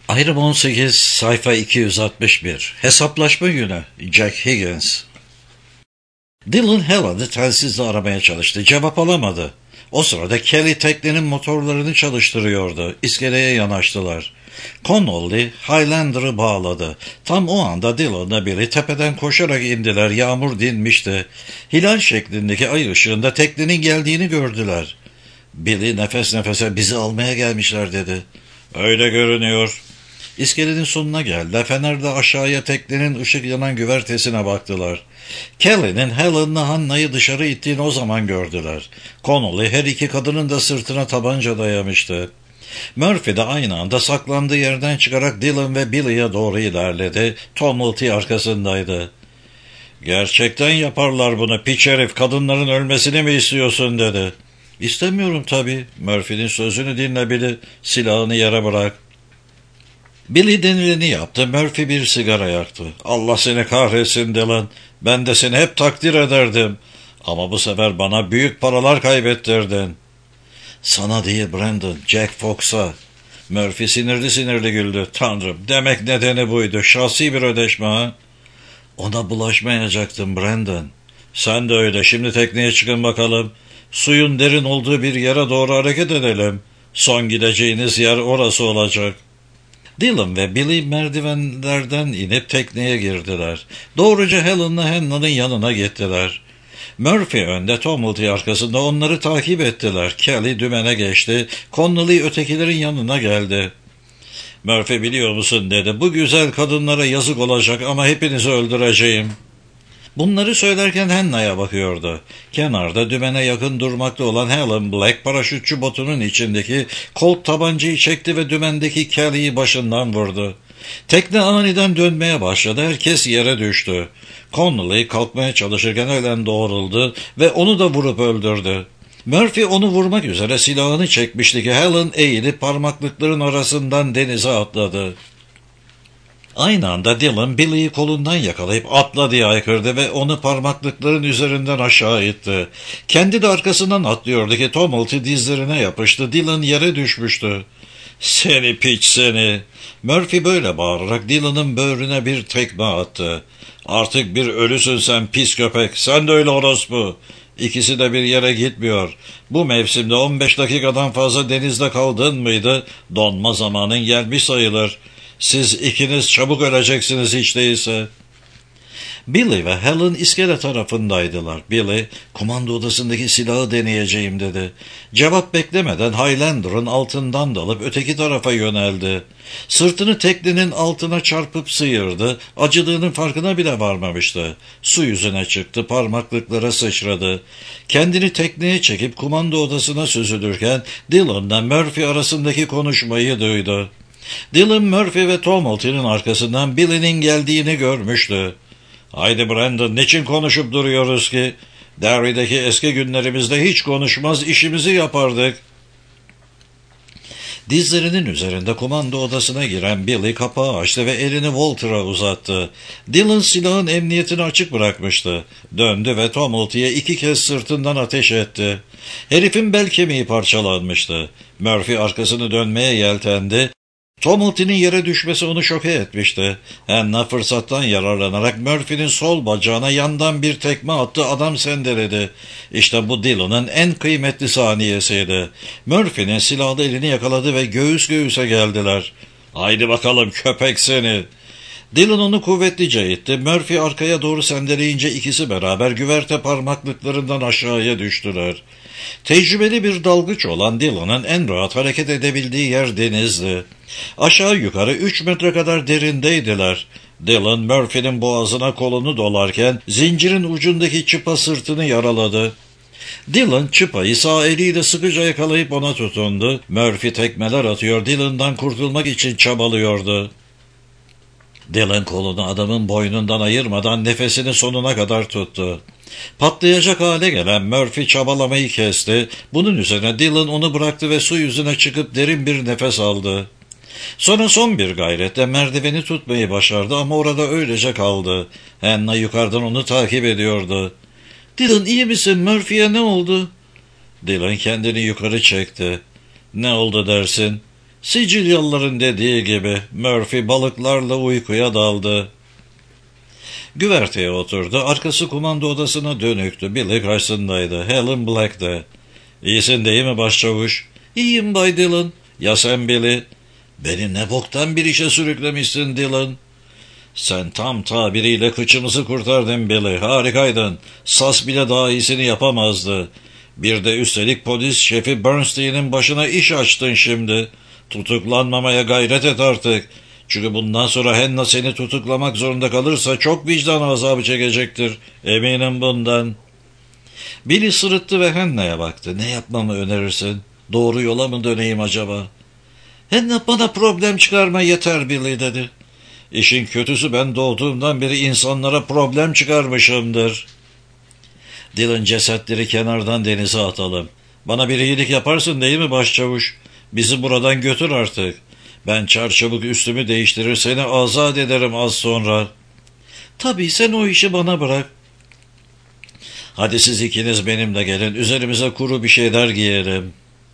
Ayrım 18, sayfa 261. Hesaplaşma günü. Jack Higgins. Dylan Helen'ı telsizle aramaya çalıştı. Cevap alamadı. O sırada Kelly teknenin motorlarını çalıştırıyordu. İskeleye yanaştılar. Connolly Highlander'ı bağladı. Tam o anda Dylan'la biri tepeden koşarak indiler. Yağmur dinmişti. Hilal şeklindeki ay ışığında teknenin geldiğini gördüler. Billy nefes nefese bizi almaya gelmişler dedi. Öyle görünüyor. İskelenin sonuna geldi. Fenerle aşağıya teknenin ışık yanan güvertesine baktılar. Kelly'nin Helen'la Hannah'yı dışarı ittiğini o zaman gördüler. Connolly her iki kadının da sırtına tabanca dayamıştı. Murphy de aynı anda saklandığı yerden çıkarak Dylan ve Billy'ye doğru ilerledi. Tumulty arkasındaydı. "Gerçekten yaparlar bunu piç herif, kadınların ölmesini mi istiyorsun?" dedi. "İstemiyorum tabii." Murphy'nin sözünü dinle Billy, silahını yere bırak. Billy denileni yaptı. Murphy bir sigara yaktı. "Allah seni kahretsin Dylan. Ben de seni hep takdir ederdim. Ama bu sefer bana büyük paralar kaybettirdin." "Sana değil Brandon, Jack Fox'a." Murphy sinirli sinirli güldü. "Tanrım, demek nedeni buydu. Şahsi bir ödeşme ha?" "Ona bulaşmayacaktım Brandon." "Sen de öyle. Şimdi tekneye çıkın bakalım. Suyun derin olduğu bir yere doğru hareket edelim. Son gideceğiniz yer orası olacak." Dylan ve Billy merdivenlerden inip tekneye girdiler. Doğruca Helen'la Hannah'ın yanına gittiler. Murphy önde, Tumulty arkasında onları takip ettiler. Kelly dümene geçti. Connolly ötekilerin yanına geldi. "Murphy, biliyor musun?" dedi. "Bu güzel kadınlara yazık olacak ama hepinizi öldüreceğim." Bunları söylerken Hannah'ya bakıyordu. Kenarda dümene yakın durmakta olan Helen Black paraşütçü botunun içindeki Colt tabancayı çekti ve dümendeki Kelly'yi başından vurdu. Tekne aniden dönmeye başladı. Herkes yere düştü. Connolly kalkmaya çalışırken Helen doğruldu ve onu da vurup öldürdü. Murphy onu vurmak üzere silahını çekmişti ki Helen eğilip parmaklıkların arasından denize atladı. Aynı anda Dylan Billy'yi kolundan yakalayıp "Atla!" diye haykırdı ve onu parmaklıkların üzerinden aşağı itti. Kendi de arkasından atlıyordu ki Tumulty dizlerine yapıştı. Dylan yere düşmüştü. "Seni piç seni!" Murphy böyle bağırarak Dylan'ın böğrüne bir tekme attı. "Artık bir ölüsün sen pis köpek. Sen de öyle orospu." İkisi de bir yere gitmiyor. Bu mevsimde 15 dakikadan fazla denizde kaldın mıydı? Donma zamanın gelmiş sayılır. Siz ikiniz çabuk öleceksiniz hiç değilse. Billy ve Helen iskele tarafındaydılar. Billy, "Komando odasındaki silahı deneyeceğim." dedi. Cevap beklemeden Highlander'ın altından dalıp öteki tarafa yöneldi. Sırtını teknenin altına çarpıp sıyırdı. Acıdığının farkına bile varmamıştı. Su yüzüne çıktı, parmaklıklara sıçradı. Kendini tekneye çekip komando odasına süzülürken Dylan'la Murphy arasındaki konuşmayı duydu. Dylan, Murphy ve Tumulty'nin arkasından Billy'nin geldiğini görmüştü. "Haydi Brandon, niçin konuşup duruyoruz ki? Derry'deki eski günlerimizde hiç konuşmaz, işimizi yapardık." Dizlerinin üzerinde komando odasına giren Billy kapağı açtı ve elini Walter'a uzattı. Dylan silahın emniyetini açık bırakmıştı. Döndü ve Tumulty'ye 2 kez sırtından ateş etti. Herifin bel kemiği parçalanmıştı. Murphy arkasını dönmeye yeltendi. Tumulty'nin yere düşmesi onu şoke etmişti. Hannah fırsattan yararlanarak Murphy'nin sol bacağına yandan bir tekme attı, adam sendeledi. İşte bu Dylan'ın en kıymetli saniyesiydi. Murphy'nin silahlı elini yakaladı ve göğüs göğüse geldiler. "Haydi bakalım köpek seni!" Dylan onu kuvvetlice itti. Murphy arkaya doğru sendeleyince ikisi beraber güverte parmaklıklarından aşağıya düştüler. Tecrübeli bir dalgıç olan Dylan'ın en rahat hareket edebildiği yer denizdi. Aşağı yukarı 3 metre kadar derindeydiler. Dylan, Murphy'nin boğazına kolunu dolarken zincirin ucundaki çıpa sırtını yaraladı. Dylan çıpayı sağ eliyle sıkıca yakalayıp ona tutundu. Murphy tekmeler atıyor, Dylan'dan kurtulmak için çabalıyordu. Dylan kolunu adamın boynundan ayırmadan nefesini sonuna kadar tuttu. Patlayacak hale gelen Murphy çabalamayı kesti. Bunun üzerine Dylan onu bıraktı ve su yüzüne çıkıp derin bir nefes aldı. Sonra son bir gayretle merdiveni tutmayı başardı ama orada öylece kaldı. Hannah yukarıdan onu takip ediyordu. "Dylan, iyi misin? Murphy'ye ne oldu?" Dylan kendini yukarı çekti. "Ne oldu dersin?" Sicilyalıların dediği gibi Murphy balıklarla uykuya daldı. Güverteye oturdu. Arkası kumanda odasına dönüktü. Billy karşısındaydı. Helen Black de. "İyisin değil mi başçavuş?" "İyiyim Bay Dillon." "Ya sen Billy?" "Beni ne boktan bir işe sürüklemişsin Dillon." "Sen tam tabiriyle kıçımızı kurtardın Billy. Harikaydın. Sas bile daha iyisini yapamazdı. Bir de üstelik polis şefi Bernstein'in başına iş açtın şimdi. Tutuklanmamaya gayret et artık. Çünkü bundan sonra Hannah seni tutuklamak zorunda kalırsa çok vicdan azabı çekecektir. Eminim bundan." Billy sırıttı ve Hannah'ya baktı. "Ne yapmamı önerirsin? Doğru yola mı döneyim acaba?" "Hannah bana problem çıkarma yeter Billy," dedi. "İşin kötüsü ben doğduğumdan beri insanlara problem çıkarmışımdır." "Dillon, cesetleri kenardan denize atalım. Bana bir iyilik yaparsın değil mi başçavuş? Bizi buradan götür artık. Ben çarçabuk üstümü değiştirir seni azat ederim az sonra." "Tabii, sen o işi bana bırak." "Hadi siz ikiniz benimle gelin. Üzerimize kuru bir şeyler giyelim."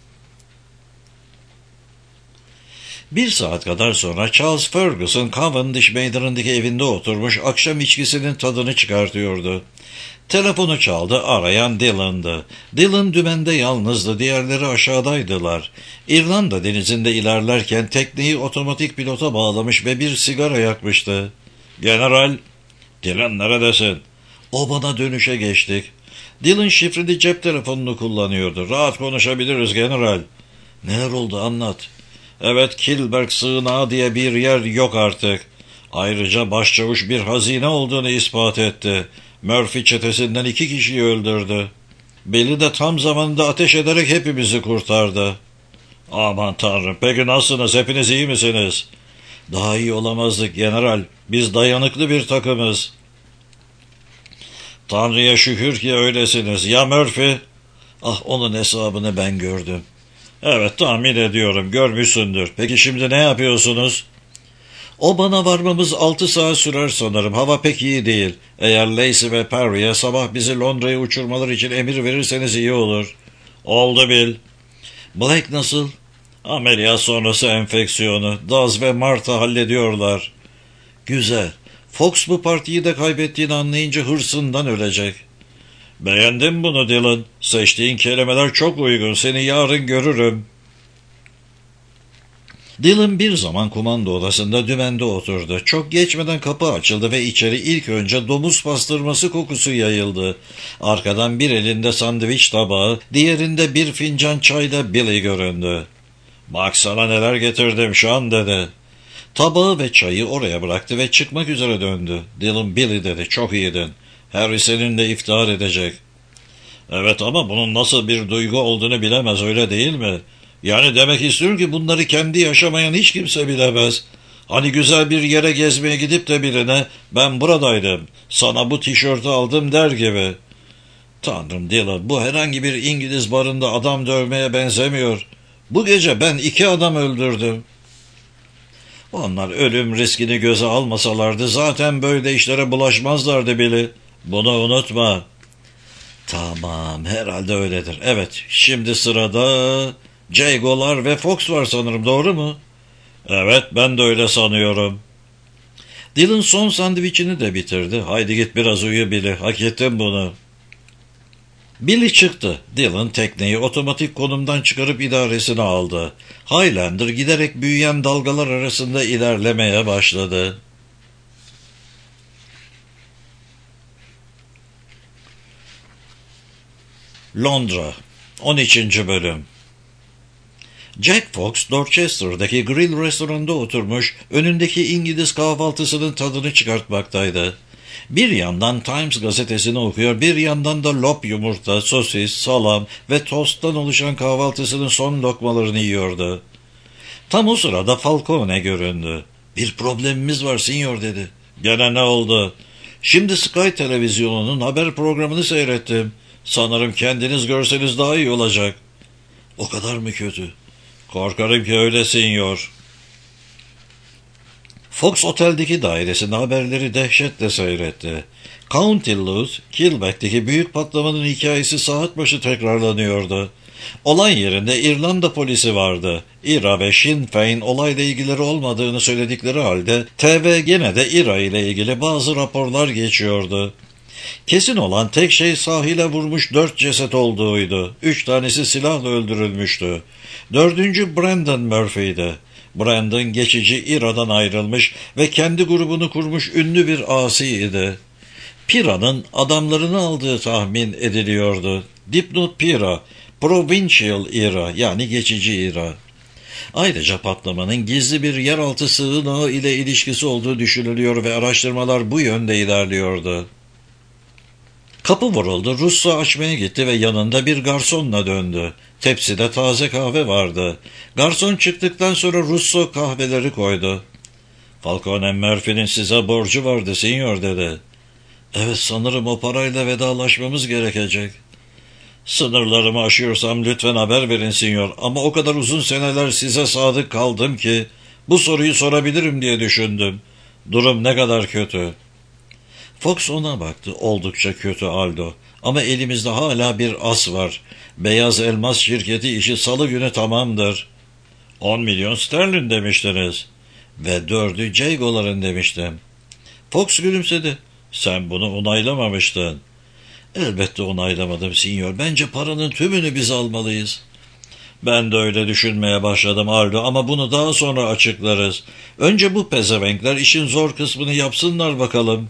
Bir saat kadar sonra Charles Ferguson Cavendish meydanındaki evinde oturmuş akşam içkisinin tadını çıkartıyordu. Telefonu çaldı, arayan Dillon'dı. Dillon dümende yalnızdı, diğerleri aşağıdaydılar. İrlanda denizinde ilerlerken tekneyi otomatik pilota bağlamış ve bir sigara yakmıştı. "General." "Dillon, neredesin?" "O bana dönüşe geçtik." Dillon şifreli cep telefonunu kullanıyordu. "Rahat konuşabiliriz general." "Neler oldu, anlat." "Evet, Kilberg sığınağı diye bir yer yok artık. Ayrıca başçavuş bir hazine olduğunu ispat etti. Murphy çetesinden 2 kişiyi öldürdü. Billy de tam zamanında ateş ederek hepimizi kurtardı." "Aman tanrım, peki nasılsınız, hepiniz iyi misiniz?" "Daha iyi olamazdık general. Biz dayanıklı bir takımız." "Tanrı'ya şükür ki öylesiniz. Ya Murphy?" "Ah, onun hesabını ben gördüm." "Evet, tahmin ediyorum, görmüşsündür. Peki şimdi ne yapıyorsunuz?" "O bana varmamız 6 saat sürer sanırım. Hava pek iyi değil. Eğer Lacey ve Perry'e sabah bizi Londra'ya uçurmaları için emir verirseniz iyi olur." "Oldu Bill." "Black nasıl?" "Ameliyat sonrası enfeksiyonu. Daz ve Martha hallediyorlar." "Güzel. Fox bu partiyi de kaybettiğini anlayınca hırsından ölecek." "Beğendim bunu Dillon. Seçtiğin kelimeler çok uygun. Seni yarın görürüm." Dillon bir zaman kumanda odasında dümende oturdu. Çok geçmeden kapı açıldı ve içeri ilk önce domuz pastırması kokusu yayıldı. Arkadan bir elinde sandviç tabağı, diğerinde bir fincan çayla Billy göründü. "Bak sana neler getirdim Sean," dedi. Tabağı ve çayı oraya bıraktı ve çıkmak üzere döndü. Dillon, "Billy," dedi, "çok iyiydin. Harry seninle iftihar edecek." "Evet, ama bunun nasıl bir duygu olduğunu bilemez, öyle değil mi? Yani demek istiyorum ki bunları kendi yaşamayan hiç kimse bilemez. Hani güzel bir yere gezmeye gidip de birine 'ben buradaydım, sana bu tişörtü aldım' der gibi." "Tanrım Dillon, bu herhangi bir İngiliz barında adam dövmeye benzemiyor. Bu gece ben 2 adam öldürdüm." "Onlar ölüm riskini göze almasalardı zaten böyle işlere bulaşmazlardı Billy. Bunu unutma." "Tamam, herhalde öyledir. Evet, şimdi sırada Jago'lar ve Fox var sanırım, doğru mu?" "Evet, ben de öyle sanıyorum." Dillon son sandviçini de bitirdi. "Haydi git biraz uyu Billy, hak ettin bunu." Billy çıktı. Dillon tekneyi otomatik konumdan çıkarıp idaresine aldı. Highlander giderek büyüyen dalgalar arasında ilerlemeye başladı. Londra 13. Bölüm. Jack Fox, Dorchester'daki grill restoranda oturmuş, önündeki İngiliz kahvaltısının tadını çıkartmaktaydı. Bir yandan Times gazetesini okuyor, bir yandan da lop yumurta, sosis, salam ve tosttan oluşan kahvaltısının son lokmalarını yiyordu. Tam o sırada Falcone göründü. "Bir problemimiz var sinyor," dedi. "Gene ne oldu?" "Şimdi Sky televizyonunun haber programını seyrettim. Sanırım kendiniz görseniz daha iyi olacak." "O kadar mı kötü?" "Korkarım ki öyle sinyor." Fox oteldeki dairesinde haberleri dehşetle seyretti. County Louth, Kilbeck'teki büyük patlamanın hikayesi saat başı tekrarlanıyordu. Olay yerinde İrlanda polisi vardı. İRA ve Sinn Féin olayla ilgileri olmadığını söyledikleri halde TV gene de İRA ile ilgili bazı raporlar geçiyordu. Kesin olan tek şey sahile vurmuş 4 ceset olduğuydu. 3 tanesi silahla öldürülmüştü. 4. Brendan Murphy'ydi. Brendan geçici İRA'dan ayrılmış ve kendi grubunu kurmuş ünlü bir asiydi. Pira'nın adamlarını aldığı tahmin ediliyordu. Dipnot Pira, Provincial İRA yani geçici İRA. Ayrıca patlamanın gizli bir yeraltı sığınağı ile ilişkisi olduğu düşünülüyor ve araştırmalar bu yönde ilerliyordu. Kapı vuruldu, Russo açmaya gitti ve yanında bir garsonla döndü. Tepside taze kahve vardı. Garson çıktıktan sonra Russo kahveleri koydu. "Falcone Murphy'nin size borcu vardı, sinyor," dedi. "Evet, sanırım o parayla vedalaşmamız gerekecek." "Sınırlarımı aşıyorsam lütfen haber verin, sinyor. Ama o kadar uzun seneler size sadık kaldım ki bu soruyu sorabilirim diye düşündüm. Durum ne kadar kötü?" Fox ona baktı. "Oldukça kötü Aldo. Ama elimizde hala bir as var. Beyaz Elmas şirketi işi salı günü tamamdır." 10 milyon sterlin demiştiniz. "Ve 4'ü Jago'ların demiştim." Fox gülümsedi. "Sen bunu onaylamamıştın." "Elbette onaylamadım, sinyor. Bence paranın tümünü biz almalıyız." "Ben de öyle düşünmeye başladım Aldo, ama bunu daha sonra açıklarız. Önce bu pezevenkler işin zor kısmını yapsınlar bakalım."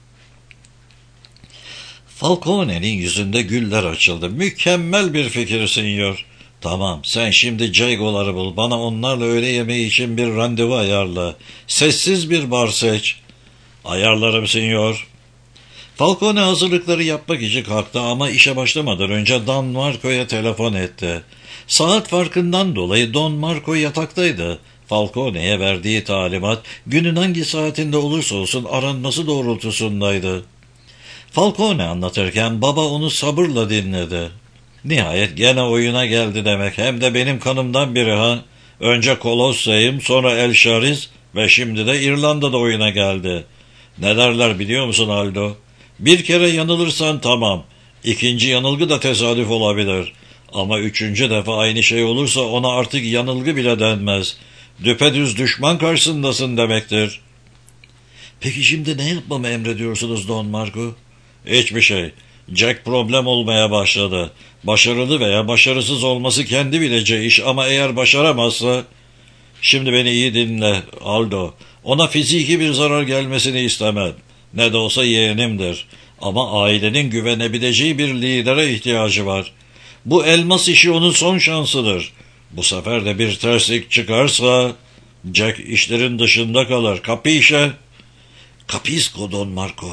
Falcone'nin yüzünde güller açıldı. "Mükemmel bir fikir, sinyor. Tamam, sen şimdi Jago'ları bul. Bana onlarla öğle yemeği için bir randevu ayarla. Sessiz bir bar seç." "Ayarlarım, sinyor." Falcone hazırlıkları yapmak için kalktı ama işe başlamadan önce Don Marco'ya telefon etti. Saat farkından dolayı Don Marco yataktaydı. Falcone'ye verdiği talimat günün hangi saatinde olursa olsun aranması doğrultusundaydı. Falcone anlatırken baba onu sabırla dinledi. "Nihayet gene oyuna geldi demek. Hem de benim kanımdan biri ha. Önce Colosseum, sonra El Şariz ve şimdi de İrlanda'da oyuna geldi. Ne derler biliyor musun Aldo? Bir kere yanılırsan tamam. İkinci yanılgı da tesadüf olabilir. Ama 3. defa aynı şey olursa ona artık yanılgı bile denmez. Düpedüz düşman karşısındasın demektir." "Peki şimdi ne yapmamı emrediyorsunuz Don Marco?" "Hiçbir şey. Jack problem olmaya başladı. Başarılı veya başarısız olması kendi bileceği iş, ama eğer başaramazsa..." "Şimdi beni iyi dinle Aldo. Ona fiziki bir zarar gelmesini istemem. Ne de olsa yeğenimdir. Ama ailenin güvenebileceği bir lidere ihtiyacı var. Bu elmas işi onun son şansıdır. Bu sefer de bir terslik çıkarsa Jack işlerin dışında kalır. Capisce?" "Capisco Don Marco."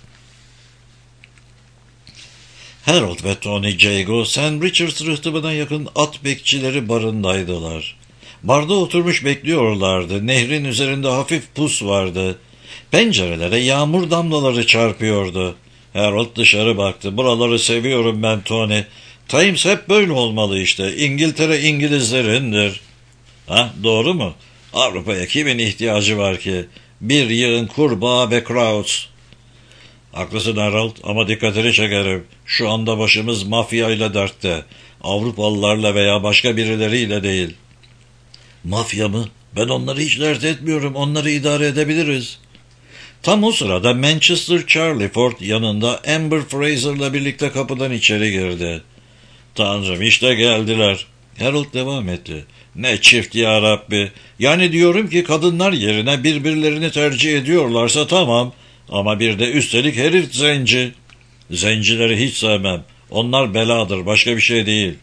Harold ve Tony Jago, St. Richards rıhtımına yakın at bekçileri barındaydılar. Barda oturmuş bekliyorlardı. Nehrin üzerinde hafif pus vardı. Pencerelere yağmur damlaları çarpıyordu. Harold dışarı baktı. "Buraları seviyorum ben Tony. Times hep böyle olmalı işte. İngiltere İngilizlerindir." "Ha, doğru mu? Avrupa'ya kimin ihtiyacı var ki? Bir yığın kurbağa ve Krauts." "Haklısın Harold, ama dikkatini çekerim. Şu anda başımız mafyayla dertte. Avrupalılarla veya başka birileriyle değil." "Mafya mı? Ben onları hiç dert etmiyorum. Onları idare edebiliriz." Tam o sırada Manchester Charlie Ford yanında Amber Fraser'la birlikte kapıdan içeri girdi. "Tanrım, işte geldiler." Harold devam etti. "Ne çift ya Rabbi. Yani diyorum ki kadınlar yerine birbirlerini tercih ediyorlarsa tamam. Ama bir de üstelik herif zenci. Zencileri hiç sevmem. Onlar beladır, başka bir şey değil."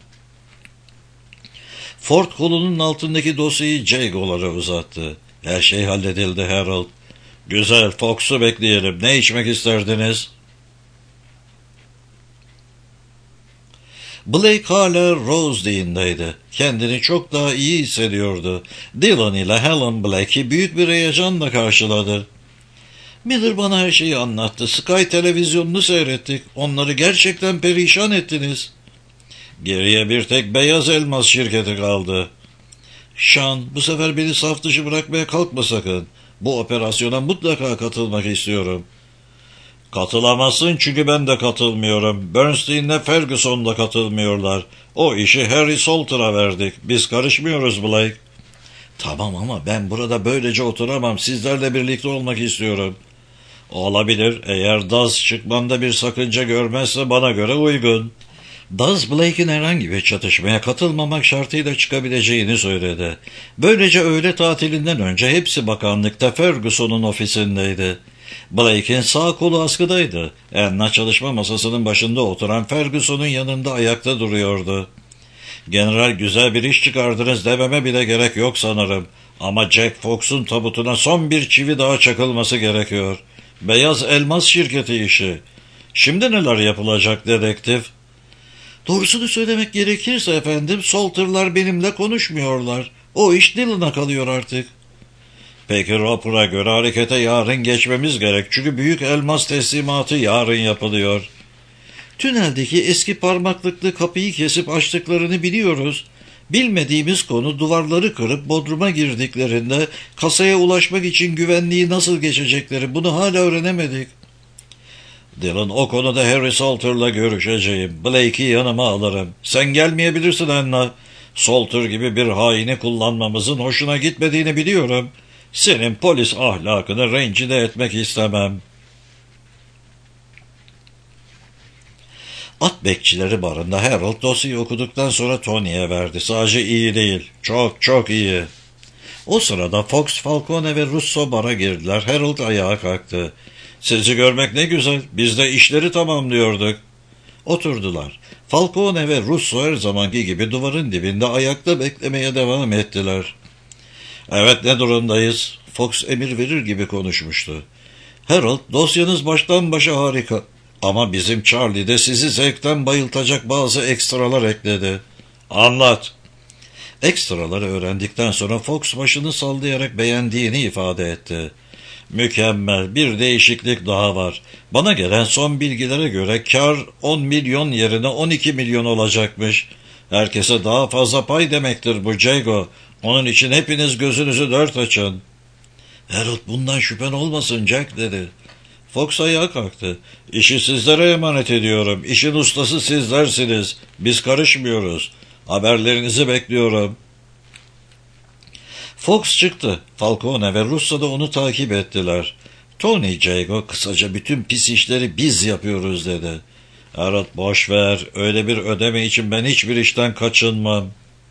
Ford kolunun altındaki dosyayı Jago'lara uzattı. "Her şey halledildi Harold." "Güzel, Fox'u bekleyelim. Ne içmek isterdiniz?" Blake hala Rosedale'deydi. Kendini çok daha iyi hissediyordu. Dylan ile Helen Blake'i büyük bir heyecanla karşıladı. "Miller bana her şeyi anlattı. Sky televizyonunu seyrettik. Onları gerçekten perişan ettiniz." "Geriye bir tek Beyaz Elmas şirketi kaldı." "Sean, bu sefer beni saf dışı bırakmaya kalkma sakın. Bu operasyona mutlaka katılmak istiyorum." Katılamazsın çünkü ben de katılmıyorum. Bernstein'le Ferguson da katılmıyorlar. O işi Harry Salter'a verdik. Biz karışmıyoruz Blake. Tamam ama ben burada böylece oturamam. Sizlerle birlikte olmak istiyorum. Olabilir. Eğer Daz çıkmamda bir sakınca görmezse bana göre uygun. Daz Blake'in herhangi bir çatışmaya katılmamak şartıyla çıkabileceğini söyledi. Böylece öğle tatilinden önce hepsi bakanlıkta Ferguson'un ofisindeydi. Blake'in sağ kolu askıdaydı. Enna çalışma masasının başında oturan Ferguson'un yanında ayakta duruyordu. General güzel bir iş çıkardınız dememe bile gerek yok sanırım. Ama Jack Fox'un tabutuna son bir çivi daha çakılması gerekiyor. Beyaz Elmas şirketi işi. Şimdi neler yapılacak dedektif? Doğrusunu söylemek gerekirse efendim, Salter'lar benimle konuşmuyorlar. O iş Dillon'a kalıyor artık. Peki Roper'a göre harekete yarın geçmemiz gerek. Çünkü büyük elmas teslimatı yarın yapılıyor. Tüneldeki eski parmaklıklı kapıyı kesip açtıklarını biliyoruz. Bilmediğimiz konu duvarları kırıp bodruma girdiklerinde kasaya ulaşmak için güvenliği nasıl geçecekleri, bunu hala öğrenemedik. Dillon, o konuda Harry Salter'la görüşeceğim. Blake'i yanıma alırım. Sen gelmeyebilirsin Anna. Salter gibi bir haini kullanmamızın hoşuna gitmediğini biliyorum. Senin polis ahlakını rencide etmek istemem. At bekçileri barında Harold dosyayı okuduktan sonra Tony'ye verdi. Sadece iyi değil, çok çok iyi. O sırada Fox, Falcone ve Russo bara girdiler. Harold ayağa kalktı. Sizi görmek ne güzel, biz de işleri tamamlıyorduk. Oturdular. Falcone ve Russo her zamanki gibi duvarın dibinde ayakta beklemeye devam ettiler. Evet, ne durumdayız? Fox emir verir gibi konuşmuştu. Harold, dosyanız baştan başa harika. Ama bizim Charlie de sizi zevkten bayıltacak bazı ekstralar ekledi. Anlat. Ekstraları öğrendikten sonra Fox başını sallayarak beğendiğini ifade etti. Mükemmel, bir değişiklik daha var. Bana gelen son bilgilere göre kar 10 milyon yerine 12 milyon olacakmış. Herkese daha fazla pay demektir bu Jago. Onun için hepiniz gözünüzü dört açın. Harold, bundan şüphen olmasın Jack, dedi. Fox ayağa kalktı. İşi sizlere emanet ediyorum. İşin ustası sizlersiniz. Biz karışmıyoruz. Haberlerinizi bekliyorum. Fox çıktı. Falcone ve Russo da onu takip ettiler. Tony Jago kısaca bütün pis işleri biz yapıyoruz dedi. Harold, boş ver. Öyle bir ödeme için ben hiçbir işten kaçınmam.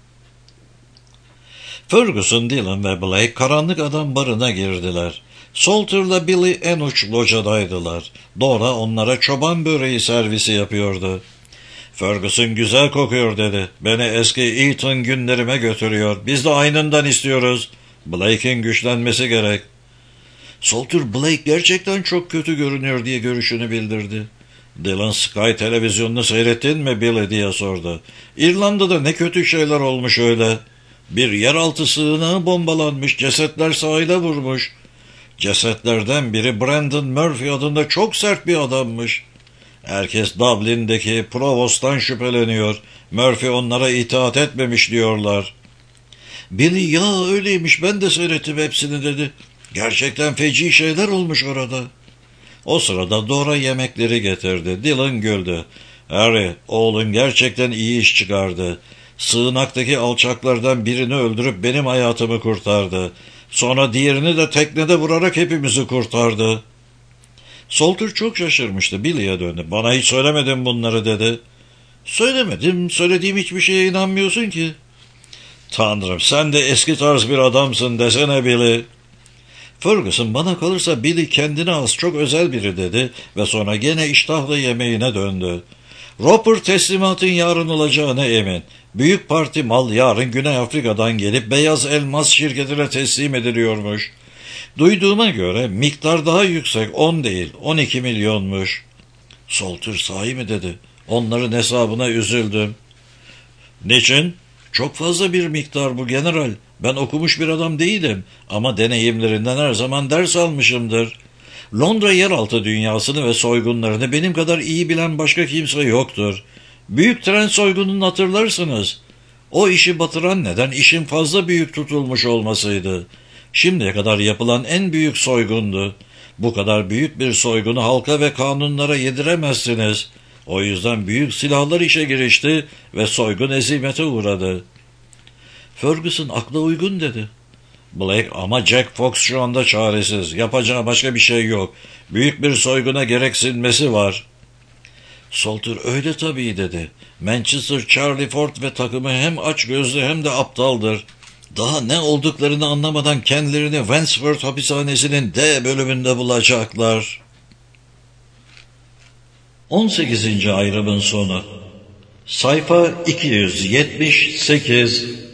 Ferguson, Dillon ve Blake karanlık adam barına girdiler. Salter'la Billy en uç locadaydılar. Dora onlara çoban böreği servisi yapıyordu. Ferguson, güzel kokuyor dedi. Beni eski Eton günlerime götürüyor. Biz de aynından istiyoruz. Blake'in güçlenmesi gerek. Salter, Blake gerçekten çok kötü görünüyor diye görüşünü bildirdi. Dillon, Sky televizyonunu seyrettin mi Billy diye sordu. İrlanda'da ne kötü şeyler olmuş öyle. Bir yeraltı sığınağı bombalanmış, cesetler sahile vurmuş. Cesetlerden biri Brandon Murphy adında çok sert bir adammış. Herkes Dublin'deki Provost'tan şüpheleniyor. Murphy onlara itaat etmemiş diyorlar. Billy, ya öyleymiş, ben de seyrettim hepsini, dedi. Gerçekten feci şeyler olmuş orada. O sırada Dora yemekleri getirdi. Dillon güldü. Harry, oğlun gerçekten iyi iş çıkardı. Sığınaktaki alçaklardan birini öldürüp benim hayatımı kurtardı. Sonra diğerini de teknede vurarak hepimizi kurtardı. Salter çok şaşırmıştı. Billy'e döndü. Bana hiç söylemedin bunları, dedi. Söylemedim. Söylediğim hiçbir şeye inanmıyorsun ki. Tanrım, sen de eski tarz bir adamsın desene Billy. Ferguson, bana kalırsa Billy kendine az çok özel biri, dedi ve sonra gene iştahla yemeğine döndü. Roper teslimatın yarın olacağına emin. Büyük parti mal yarın Güney Afrika'dan gelip Beyaz Elmas şirketine teslim ediliyormuş. Duyduğuma göre miktar daha yüksek, 10 değil 12 milyonmuş. Salter, sahi mi, dedi. Onların hesabına üzüldüm. Niçin? Çok fazla bir miktar bu general. Ben okumuş bir adam değilim ama deneyimlerinden her zaman ders almışımdır. Londra yeraltı dünyasını ve soygunlarını benim kadar iyi bilen başka kimse yoktur. Büyük tren soygununu hatırlarsınız. O işi batıran neden işin fazla büyük tutulmuş olmasıydı. Şimdiye kadar yapılan en büyük soygundu. Bu kadar büyük bir soygunu halka ve kanunlara yediremezsiniz. O yüzden büyük silahlar işe girişti ve soygun ezimete uğradı. Ferguson akla uygun dedi. Blake, ama Jack Fox şu anda çaresiz. Yapacağı başka bir şey yok. Büyük bir soyguna gereksinmesi var. Salter öyle tabii dedi. Manchester Charlie Ford ve takımı hem açgözlü hem de aptaldır. Daha ne olduklarını anlamadan kendilerini Wandsworth hapishanesinin D bölümünde bulacaklar. 18. ayrımın sonu. Sayfa 278.